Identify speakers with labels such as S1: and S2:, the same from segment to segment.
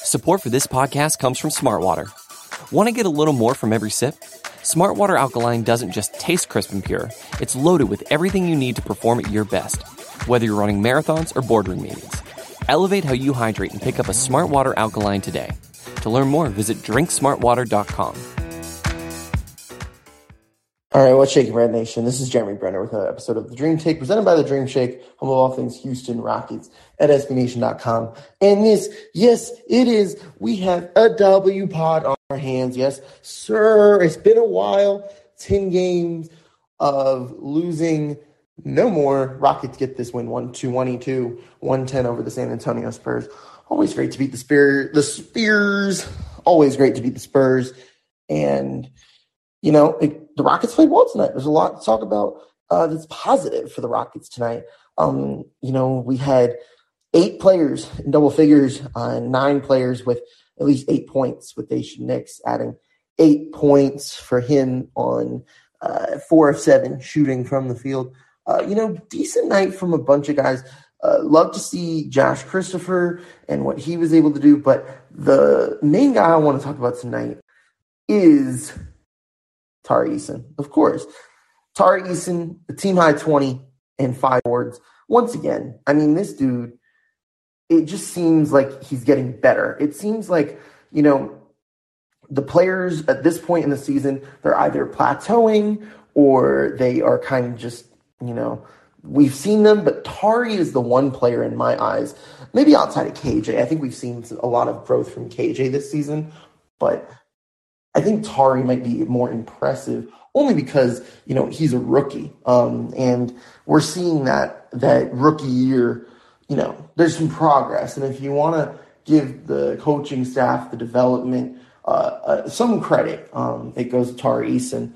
S1: Support for this podcast comes from Smartwater. Want to get a little more from every sip? Smartwater Alkaline doesn't just taste crisp and pure. It's loaded with everything you need to perform at your best, whether you're running marathons or boardroom meetings. Elevate how you hydrate and pick up a Smartwater Alkaline today. To learn more, visit drinksmartwater.com.
S2: All right, what's shaking, Red Nation? This is Jeremy Brenner with another episode of The Dream Take, presented by The Dream Shake, home of all things Houston Rockets at SBNation.com. And we have a W pod on our hands. Yes, sir, it's been a while. 10 games of losing. No more. Rockets get this win, 122, 110 over the San Antonio Spurs. Always great to beat the Spears. Always great to beat the Spurs. And the Rockets played well tonight. There's a lot to talk about that's positive for the Rockets tonight. We had 8 players in double figures, 9 players with at least 8 points, with Daishen Nix adding 8 points for him on 4 of 7 shooting from the field. Decent night from a bunch of guys. Love to see Josh Christopher and what he was able to do. But the main guy I want to talk about tonight is Tari Eason, of course. Tari Eason, the team high 20 and 5 boards. Once again, this dude, it just seems like he's getting better. It seems like, the players at this point in the season, they're either plateauing or they are kind of just, we've seen them, but Tari is the one player in my eyes, maybe outside of KJ. I think we've seen a lot of growth from KJ this season, but I think Tari might be more impressive only because, he's a rookie. And we're seeing that rookie year, there's some progress. And if you want to give the coaching staff, the development, some credit, it goes to Tari Eason,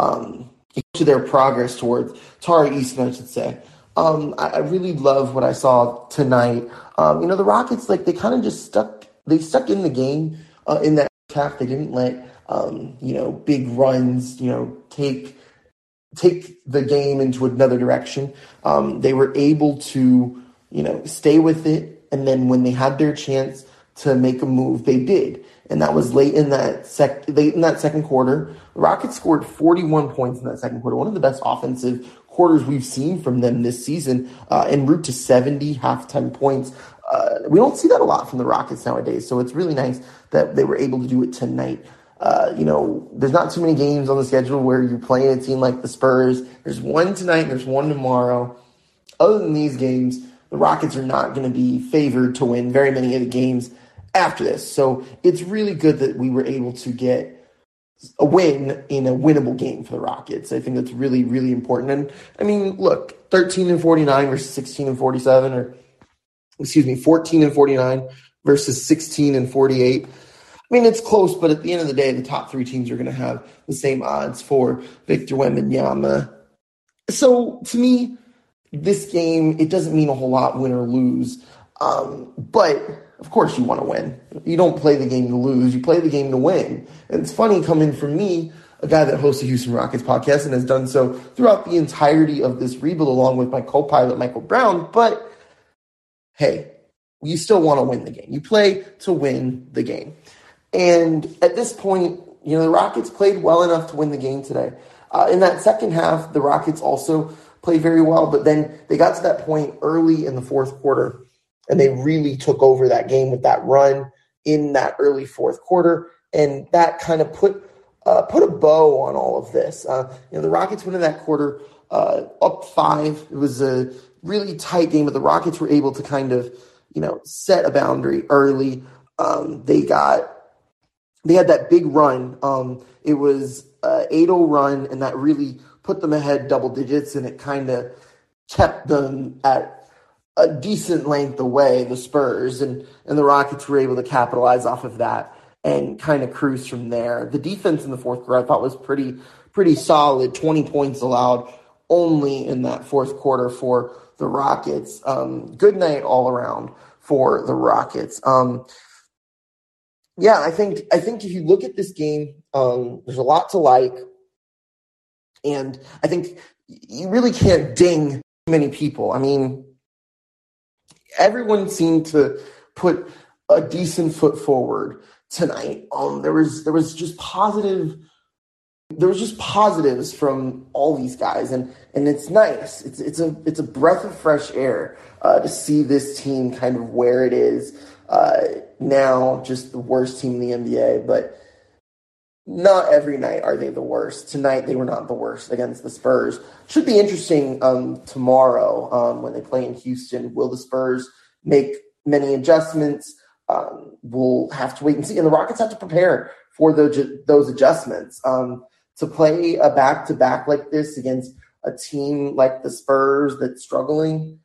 S2: to their progress towards Tari Eason, I should say. I really love what I saw tonight. The Rockets, they kind of just stuck in the game in that half. They didn't let big runs, take the game into another direction. They were able to, stay with it. And then when they had their chance to make a move, they did. And that was late in that second quarter. The Rockets scored 41 points in that second quarter, one of the best offensive quarters we've seen from them this season, en route to 70 halftime points. We don't see that a lot from the Rockets nowadays, so it's really nice that they were able to do it tonight. There's not too many games on the schedule where you're playing a team like the Spurs. There's one tonight and there's one tomorrow. Other than these games, the Rockets are not going to be favored to win very many of the games after this. So it's really good that we were able to get a win in a winnable game for the Rockets. I think that's really, really important. And, look, 13-49 versus 16-47, or 14-49 versus 16-48. It's close, but at the end of the day, the top 3 teams are going to have the same odds for Victor Wembanyama. So, to me, this game, it doesn't mean a whole lot, win or lose. But, of course, you want to win. You don't play the game to lose. You play the game to win. And it's funny coming from me, a guy that hosts the Houston Rockets podcast and has done so throughout the entirety of this rebuild along with my co-pilot, Michael Brown. But, hey, you still want to win the game. You play to win the game. And at this point, the Rockets played well enough to win the game today. In that second half, the Rockets also played very well, but then they got to that point early in the fourth quarter, and they really took over that game with that run in that early fourth quarter, and that kind of put a bow on all of this. The Rockets went in that quarter up 5. It was a really tight game, but the Rockets were able to kind of, set a boundary early. They had that big run. It was an 8-0 run, and that really put them ahead double digits, and it kind of kept them at a decent length away, the Spurs, and the Rockets were able to capitalize off of that and kind of cruise from there. The defense in the fourth quarter I thought was pretty solid. 20 points allowed only in that fourth quarter for the Rockets. Good night all around for the Rockets. I think if you look at this game, there's a lot to like, and I think you really can't ding many people. Everyone seemed to put a decent foot forward tonight. There was just positive. There was just positives from all these guys, and it's nice. It's a breath of fresh air to see this team kind of where it is now, just the worst team in the NBA. But not every night are they the worst. Tonight they were not the worst against the Spurs. Should be interesting tomorrow when they play in Houston. Will the Spurs make many adjustments? We'll have to wait and see. And the Rockets have to prepare for those adjustments. To play a back-to-back like this against a team like the Spurs that's struggling,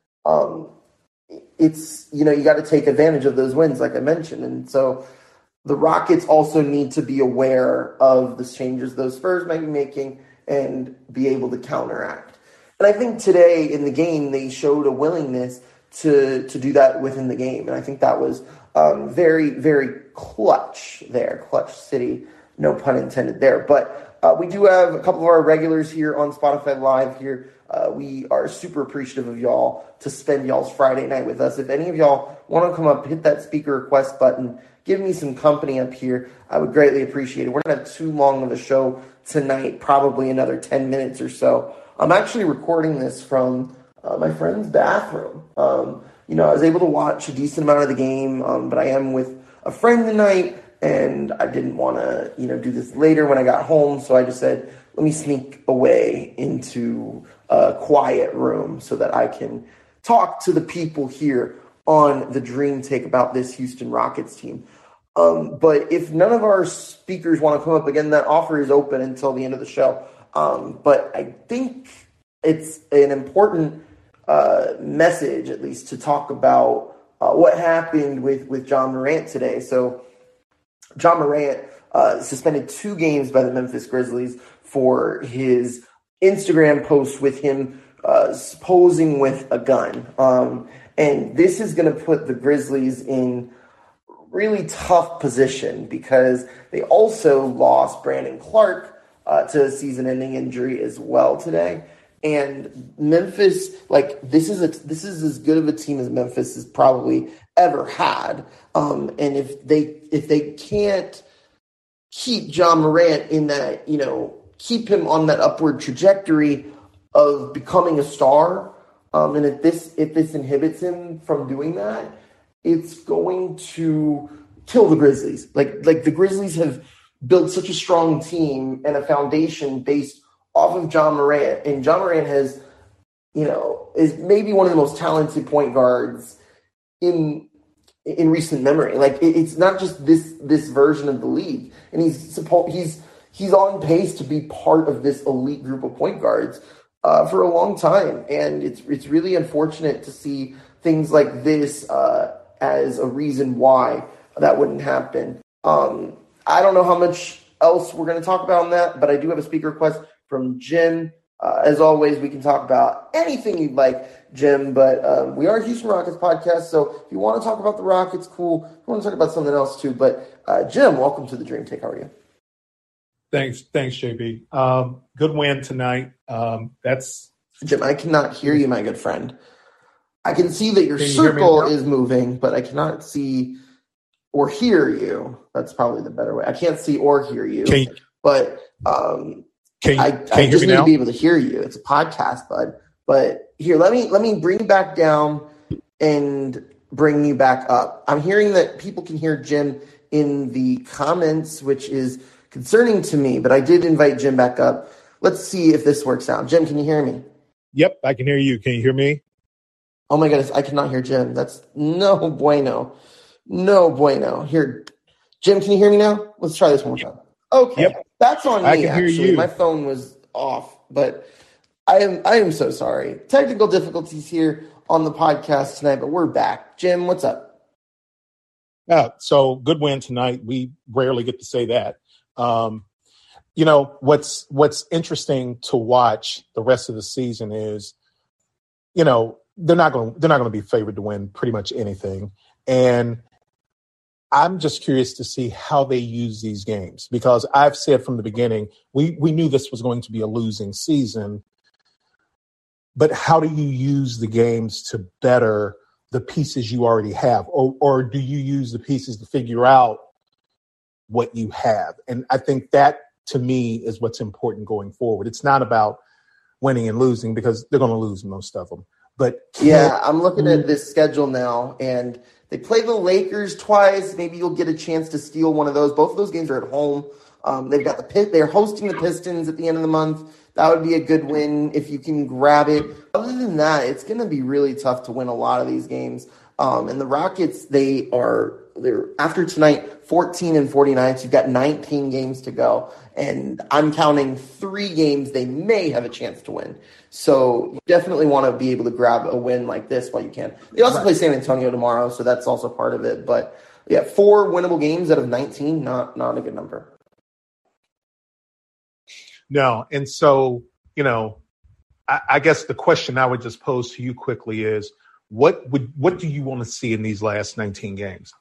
S2: it's, you got to take advantage of those wins, like I mentioned. And so the Rockets also need to be aware of the changes those Spurs might be making and be able to counteract. And I think today in the game, they showed a willingness to do that within the game. And I think that was very, very clutch there. Clutch City, no pun intended there. But we do have a couple of our regulars here on Spotify Live here. We are super appreciative of y'all to spend y'all's Friday night with us. If any of y'all want to come up, hit that speaker request button, give me some company up here, I would greatly appreciate it. We're not going to have too long of a show tonight, probably another 10 minutes or so. I'm actually recording this from my friend's bathroom. I was able to watch a decent amount of the game, but I am with a friend tonight, and I didn't want to, do this later when I got home. So I just said, let me sneak away into a quiet room so that I can talk to the people here on the Dream Take about this Houston Rockets team. But if none of our speakers want to come up again, that offer is open until the end of the show. But I think it's an important message, at least, to talk about what happened with John Morant today. So John Morant suspended 2 games by the Memphis Grizzlies for his Instagram post with him posing with a gun. And this is going to put the Grizzlies in really tough position because they also lost Brandon Clark to a season-ending injury as well today. And Memphis, this is as good of a team as Memphis has probably ever had. And if they can't keep John Morant in that, keep him on that upward trajectory of becoming a star, and if this inhibits him from doing that, it's going to kill the Grizzlies. Like the Grizzlies have built such a strong team and a foundation based off of John Morant, and John Morant has, is maybe one of the most talented point guards in recent memory. It's not just this version of the league, and he's on pace to be part of this elite group of point guards for a long time, and it's really unfortunate to see things like this as a reason why that wouldn't happen. I don't know how much else we're going to talk about on that, but I do have a speaker request from Jim. As always, we can talk about anything you'd like, Jim, but we are a Houston Rockets podcast, so if you want to talk about the Rockets, cool. If you want to talk about something else too, but Jim, welcome to the Dream Take. How are you?
S3: Thanks, JB. Good win tonight.
S2: Jim, I cannot hear you, my good friend. I can see that your circle is moving, but I cannot see or hear you. That's probably the better way. I can't see or hear you. But I just need to be able to hear you. It's a podcast, bud. But here, let me bring you back down and bring you back up. I'm hearing that people can hear Jim in the comments, which is concerning to me, but I did invite Jim back up. Let's see if this works out. Jim, can you hear me?
S3: Yep, I can hear you. Can you hear me?
S2: Oh my goodness, I cannot hear Jim. That's no bueno. No bueno. Here, Jim, can you hear me now? Let's try this one more time. Okay, yep. That's on me, actually. My phone was off, but I am so sorry. Technical difficulties here on the podcast tonight, but we're back. Jim, what's up?
S3: Yeah, so good win tonight. We rarely get to say that. What's interesting to watch the rest of the season is, they're not going to be favored to win pretty much anything. And I'm just curious to see how they use these games, because I've said from the beginning, we knew this was going to be a losing season, but how do you use the games to better the pieces you already have, or do you use the pieces to figure out what you have? And I think that, to me, is what's important going forward. It's not about winning and losing, because they're going to lose most of them. But
S2: yeah, I'm looking at this schedule now, and they play the Lakers twice. Maybe you'll get a chance to steal one of those. Both of those games are at home. They've got they're hosting the Pistons at the end of the month. That would be a good win if you can grab it. Other than that, it's going to be really tough to win a lot of these games. And the Rockets, they're after tonight, 14-49. So you've got 19 games to go. And I'm counting 3 games they may have a chance to win. So you definitely want to be able to grab a win like this while you can. They also play San Antonio tomorrow, so that's also part of it. But yeah, 4 winnable games out of 19, not a good number.
S3: No. And so, I guess the question I would just pose to you quickly is, what do you want to see in these last 19 games?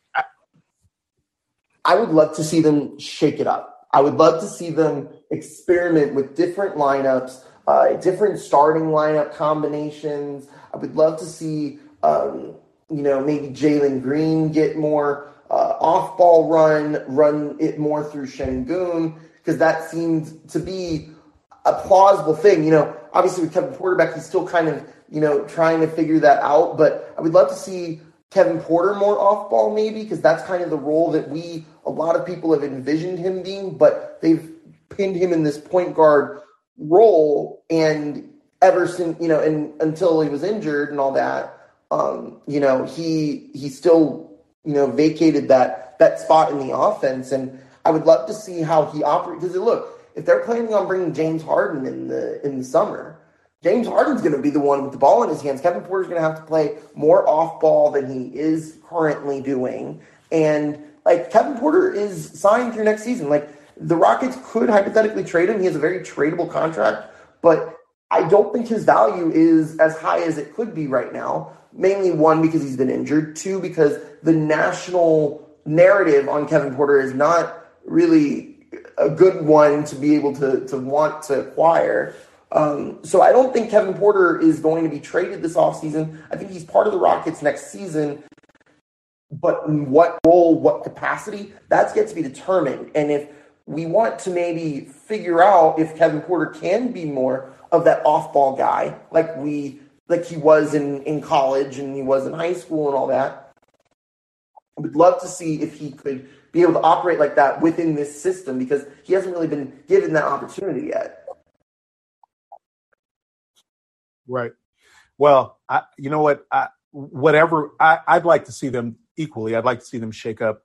S2: I would love to see them shake it up. I would love to see them experiment with different lineups, different starting lineup combinations. I would love to see, maybe Jalen Green get more off-ball run it more through Şengün, because that seemed to be a plausible thing. Obviously with Kevin Porter back, he's still kind of, trying to figure that out. But I would love to see Kevin Porter more off-ball maybe, because that's kind of the role that a lot of people have envisioned him being, but they've pinned him in this point guard role. And ever since, and until he was injured and all that, he still, vacated that spot in the offense. And I would love to see how he operates. Because look, if they're planning on bringing James Harden in the summer, James Harden's going to be the one with the ball in his hands. Kevin Porter's going to have to play more off ball than he is currently doing. And Kevin Porter is signed through next season. The Rockets could hypothetically trade him. He has a very tradable contract, but I don't think his value is as high as it could be right now. Mainly, 1, because he's been injured. 2, because the national narrative on Kevin Porter is not really a good one to be able to want to acquire. So I don't think Kevin Porter is going to be traded this offseason. I think he's part of the Rockets next season. But in what role, what capacity, that's yet to be determined. And if we want to maybe figure out if Kevin Porter can be more of that off-ball guy, like he was in college and he was in high school and all that, I would love to see if he could be able to operate like that within this system, because he hasn't really been given that opportunity yet.
S3: Right. Well, you know what? I'd like to see them equally. I'd like to see them shake up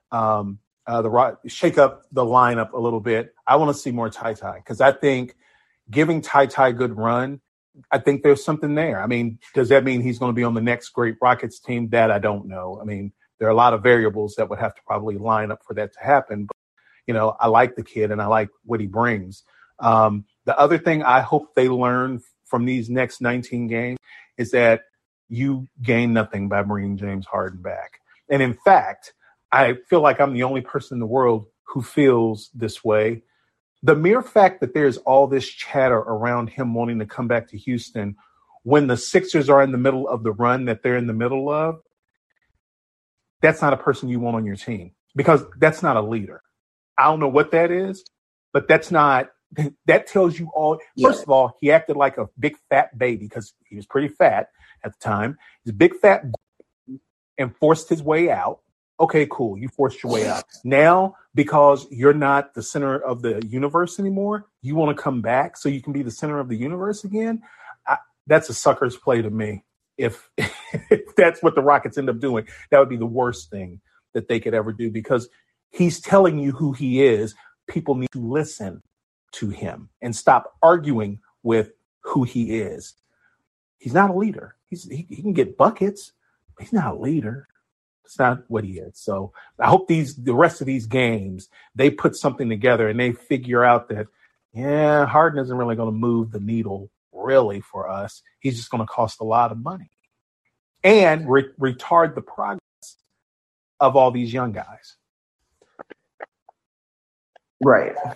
S3: shake up the lineup a little bit. I want to see more Ty, because I think giving Ty a good run, I think there's something there. I mean, does that mean he's going to be on the next great Rockets team? That I don't know. I mean, there are a lot of variables that would have to probably line up for that to happen. But, I like the kid and I like what he brings. The other thing I hope they learn from these next 19 games is that you gain nothing by bringing James Harden back. And in fact, I feel like I'm the only person in the world who feels this way. The mere fact that there's all this chatter around him wanting to come back to Houston when the Sixers are in the middle of the run that they're in the middle of, that's not a person you want on your team, because that's not a leader. I don't know what that is, but that tells you all.
S2: Yeah.
S3: First of all, he acted like a big fat baby, because he was pretty fat at the time. He's a big fat and forced his way out. Okay, cool. You forced your way out. Now, because you're not the center of the universe anymore, you want to come back so you can be the center of the universe again? That's a sucker's play to me. If that's what the Rockets end up doing, that would be the worst thing that they could ever do, because he's telling you who he is. People need to listen to him and stop arguing with who he is. He's not a leader. He can get buckets, but he's not a leader. It's not what he is. So I hope the rest of these games, they put something together and they figure out that, Harden isn't really going to move the needle really for us. He's just going to cost a lot of money and retard the progress of all these young guys.
S2: Right.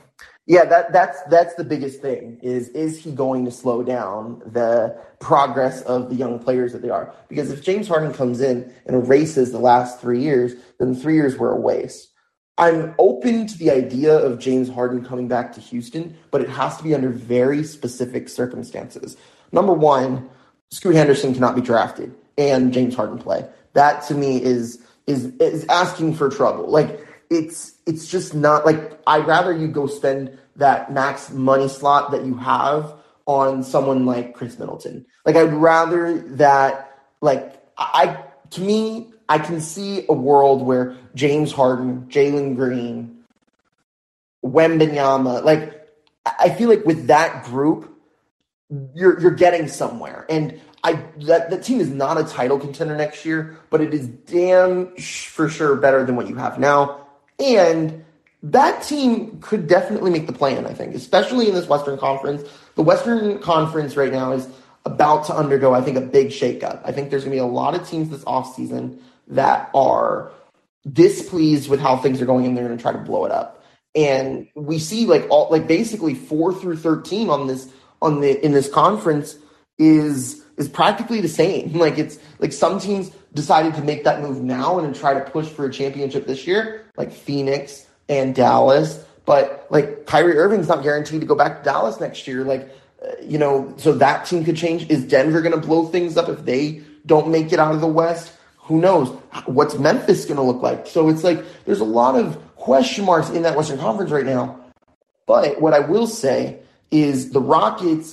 S2: Yeah, that's the biggest thing is he going to slow down the progress of the young players that they are? Because if James Harden comes in and erases the last 3 years, then the 3 years were a waste. I'm open to the idea of James Harden coming back to Houston, but it has to be under very specific circumstances. Number one, Scoot Henderson cannot be drafted and James Harden play. That to me is asking for trouble. Like it's just not like I'd rather you go spend that max money slot that you have on someone like Chris Middleton. Like I'd rather that like I to me I can see a world where James Harden, Jalen Green, Wembanyama, like I feel like with that group, you're getting somewhere. And that team is not a title contender next year, but it is damn for sure better than what you have now. And that team could definitely make the play-in, I think, especially in this Western Conference. The Western Conference right now is about to undergo, I think, a big shakeup. I think there's going to be a lot of teams this offseason that are displeased with how things are going, and they're going to try to blow it up. And we see basically 4 through 13 in this conference is practically the same. Like it's like some teams decided to make that move now and try to push for a championship this year, like Phoenix and Dallas. But like Kyrie Irving's not guaranteed to go back to Dallas next year. So that team could change. Is Denver going to blow things up if they don't make it out of the West? Who knows? What's Memphis going to look like? So it's like there's a lot of question marks in that Western Conference right now. But what I will say is the Rockets,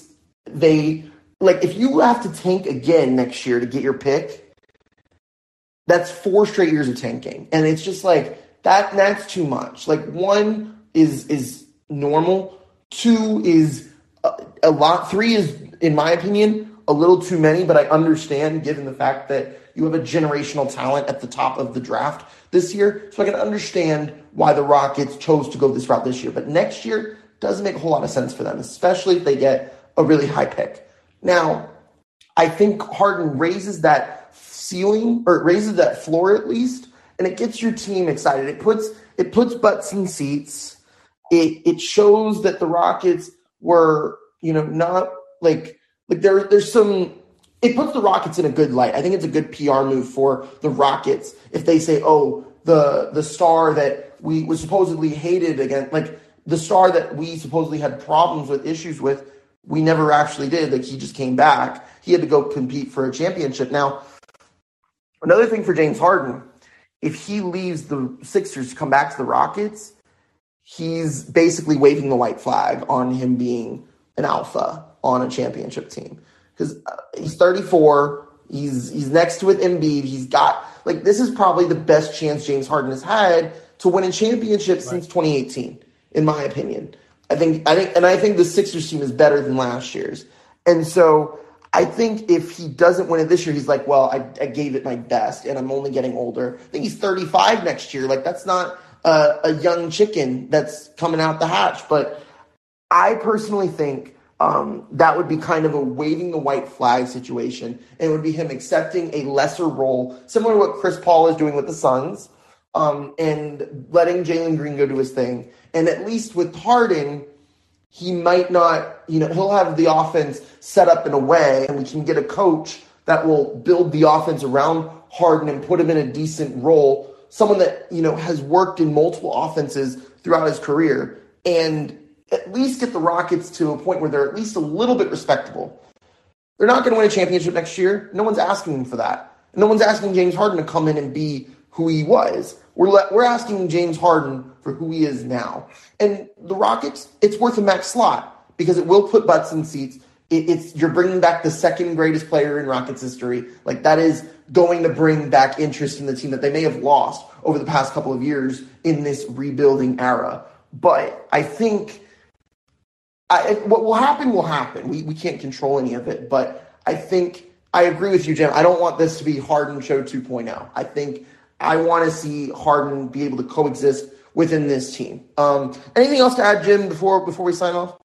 S2: if you have to tank again next year to get your pick, that's 4 straight years of tanking. And it's just like that's too much. Like 1 is normal, 2 is a lot, 3 is, in my opinion, a little too many, but I understand given the fact that you have a generational talent at the top of the draft this year. So I can understand why the Rockets chose to go this route this year. But next year doesn't make a whole lot of sense for them, especially if they get a really high pick. Now, I think Harden raises that ceiling, or raises that floor at least, and it gets your team excited. It puts butts in seats. It shows that the Rockets were, not there's some. It puts the Rockets in a good light. I think it's a good PR move for the Rockets if they say, "Oh, the star that we was supposedly hated against, like the star that we supposedly had problems with, issues with, we never actually did. Like he just came back. He had to go compete for a championship." Now, another thing for James Harden, if he leaves the Sixers to come back to the Rockets, he's basically waving the white flag on him being an alpha on a championship team. Because he's 34, he's next to it Embiid. He's got this is probably the best chance James Harden has had to win a championship since 2018, in my opinion. I think the Sixers team is better than last year's, and so I think if he doesn't win it this year, he's like, well, I gave it my best, and I'm only getting older. I think he's 35 next year. Like that's not a young chicken that's coming out the hatch, but I personally think. That would be kind of a waving the white flag situation, and it would be him accepting a lesser role, similar to what Chris Paul is doing with the Suns, and letting Jalen Green go do his thing. And at least with Harden, he might not, he'll have the offense set up in a way, and we can get a coach that will build the offense around Harden and put him in a decent role, someone that, has worked in multiple offenses throughout his career, and at least get the Rockets to a point where they're at least a little bit respectable. They're not going to win a championship next year. No one's asking them for that. No one's asking James Harden to come in and be who he was. We're asking James Harden for who he is now. And the Rockets, it's worth a max slot because it will put butts in seats. You're bringing back the second greatest player in Rockets history. Like that is going to bring back interest in the team that they may have lost over the past couple of years in this rebuilding era. But I think what will happen will happen. We can't control any of it, but I think I agree with you, Jim. I don't want this to be Harden Show 2.0. I think I want to see Harden be able to coexist within this team. Anything else to add, Jim, before we sign off?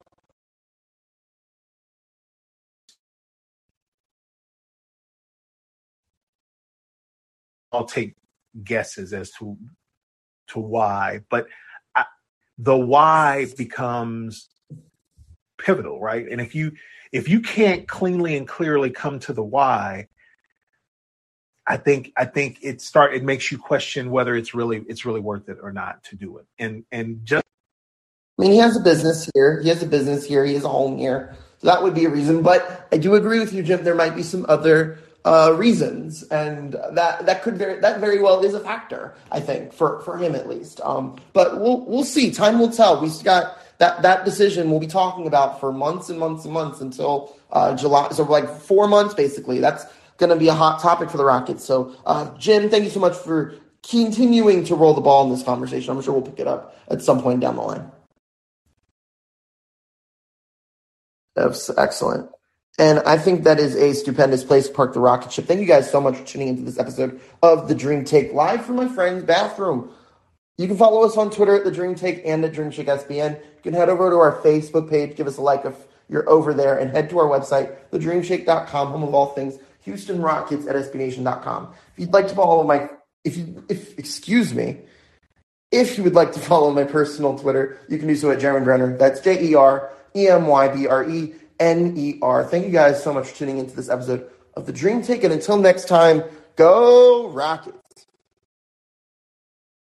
S3: I'll take guesses as to why, but the why becomes pivotal, right? And if you can't cleanly and clearly come to the why, I think it makes you question whether it's really worth it or not to do it. And just,
S2: I mean, he has a business here. He has a home here. So that would be a reason. But I do agree with you, Jim. There might be some other reasons, and that very well is a factor, I think, for him at least. But we'll see. Time will tell. We've got that decision we'll be talking about for months and months and months until July. So like 4 months, basically. That's going to be a hot topic for the Rockets. So, Jim, thank you so much for continuing to roll the ball in this conversation. I'm sure we'll pick it up at some point down the line. That's excellent. And I think that is a stupendous place to park the rocket ship. Thank you guys so much for tuning into this episode of The Dream Take, live from my friend's bathroom. You can follow us on Twitter at The Dream Take and at Dream Shake SBN. You can head over to our Facebook page, give us a like if you're over there, and head to our website, thedreamshake.com, home of all things Houston Rockets at SBNation.com. If you'd like to follow if you would like to follow my personal Twitter, you can do so at Jeremy Brenner. That's JEREMYBRENER. Thank you guys so much for tuning into this episode of The Dream Take. And until next time, go Rockets.